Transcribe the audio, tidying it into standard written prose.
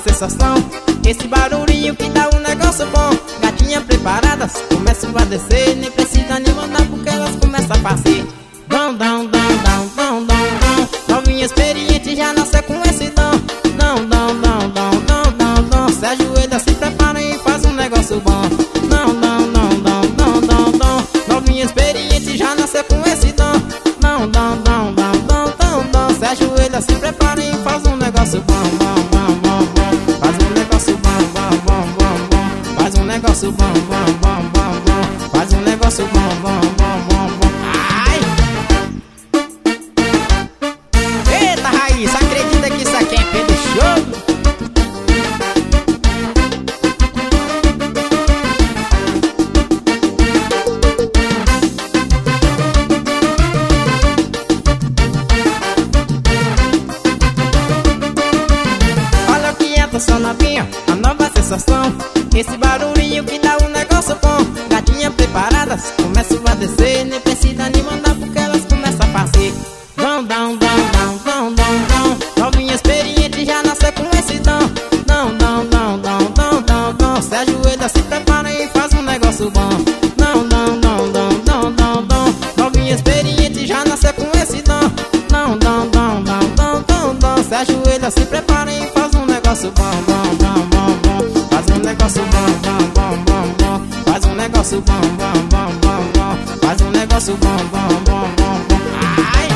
sensação. Esse barulhinho que dá um negócio bom. Gatinha preparadas, começam a descer. Nem precisa nem mandar porque elas começam a fazer. Dom, dom, dom, dom, dom, dom, dom. Novinha experiente já nasceu com esse dom. Dom, dom, dom, dom, dom, dom, dom. Se ajoelha, se prepara e faz um negócio bom. Dom, dom, dom, dom, dom, dom, dom. Novinha experiente já nasceu com esse dom. Dom, dom, dom, dom, dom, dom, dom. Se ajoelha, se prepara e faz um negócio bom, bom, bom, bom, bom. Faz um negócio bom, bom, bom, bom, bom. Faz um negócio bom, bom, bom, bom, bom. Faz um negócio bom, bom, bom, bom, bom. Ai! Eita, Raíssa, acredita que isso aqui é pelo show? Só novinha, a nova sensação. Esse barulhinho que dá um negócio bom. Gatinha preparadas, começam a descer. Nem precisa nem mandar porque elas começam a fazer. Dom, dom, dom, dom, dom, dom, dom. Novinha experiente já nasceu com esse dom. Dom, dom, dom, dom, dom, dom, dom. Se ajoelha, se prepara e faz um negócio bom. Dom, dom, dom, dom, dom, dom, dom. Novinha experiente já nasceu com esse dom. Dom, dom, dom, dom, dom, dom, dom. Se ajoelha, se prepara e faz um negócio bom, bom, bom, bom, bom. Faz um negócio bom, bom, bom, bom, bom. Faz um negócio bom, bom, bom, bom, bom. Faz um negócio bom, bom, bom, bom, bom. Ai!